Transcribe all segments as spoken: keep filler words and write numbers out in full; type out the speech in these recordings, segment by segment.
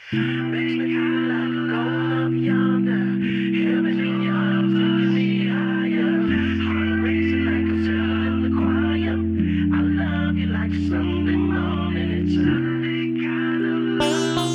Makes me feel like I'm going up yonder. Heaven in your arms, taking me higher. Heart racing like I'm singing in the choir. I love you like Sunday morning. It's Sunday kind of love.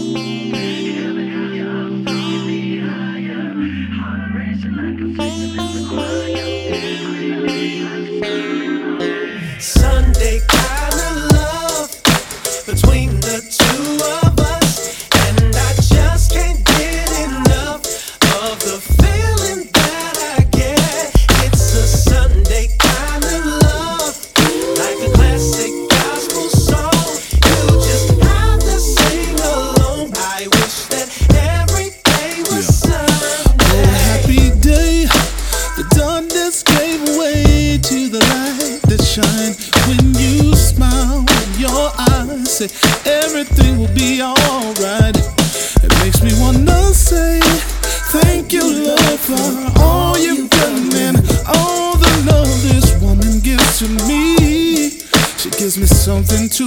Heaven in your arms, taking me higher. Heart racing like I'm singing in the choir. I love you like Sunday morning. Sunday kind of love between the two of us, and I just can't get enough of the feeling that I get. It's a Sunday kind of love, like a classic gospel song. You just have to sing along. I wish that every day was Sunday. Oh, happy day, the darkness gave way to the light that shine when you smile in your eyes. Say everything will be alright. It makes me wanna say thank you, Lord, for all you've done and all the love this woman gives to me. She gives me something to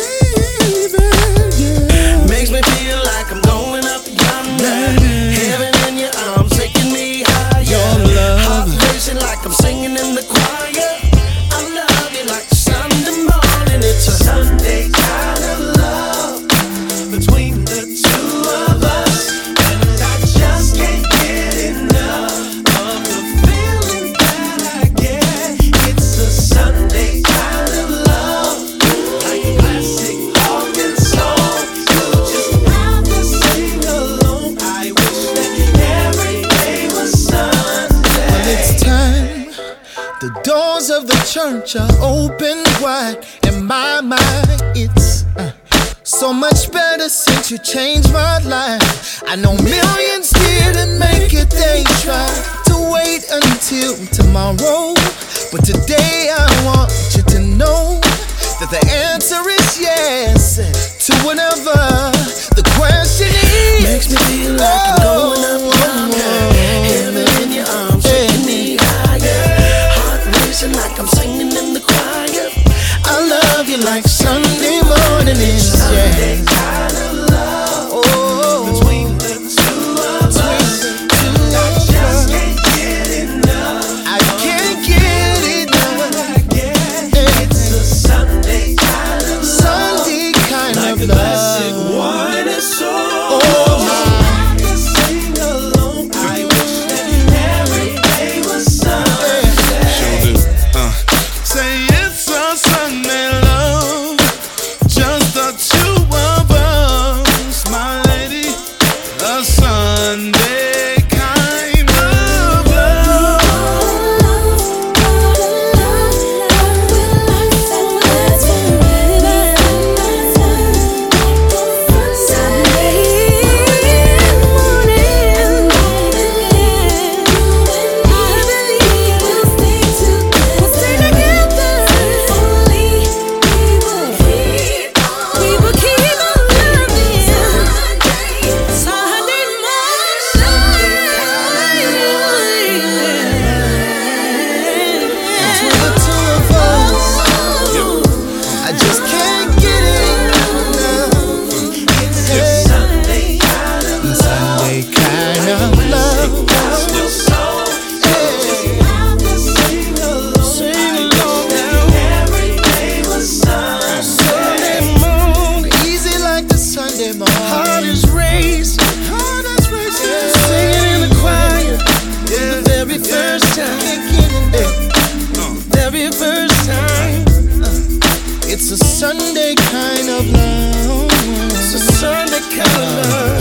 believe in, yeah. Makes me feel like I'm going up yonder. Heaven in your arms, taking me higher. Your love. Heart racing like I'm singing in the choir. I love you like Sunday morning. It's a Sunday kind of love between the two of us, and I just can't get enough of the feeling that I get. It's a Sunday kind of love, like a classic organ song. You just have to sing along. I wish that every day was Sunday. Well, it's time. The doors of the church are open wide. In my mind, it's uh, so much better since you changed my life. I know millions didn't make it, they tried to wait until tomorrow. But today I want you to know that the answer is yes to whatever the question is. Makes me feel like I'm going up yonder. Heaven in your arms, taking me higher. Heart racing like I'm singing in the choir. I love you like Sunday morning is, Sunday yeah. kind of love Oh, between the two of us, and I just can't get enough. I can't get it I get it's a Sunday kind of love, Sunday kind like of a classic love. one and soul. Oh, I can sing along. I wish that every day was Sunday. Uh, say it's a Sunday love, just the two of us, my lady. A Sunday kind of love. Between the two of us, I just can't get enough. It's a Sunday kind of love, Sunday kind of love. gospel song. Just have to sing along. Sing I along wish now. that every day was Sunday. Sunday morning, easy like the Sunday morning. Heart is racing, Heart is racing. singing in the choir. Yeah. The very first time, very first time. It's a Sunday kind of love. It's a Sunday kind of love.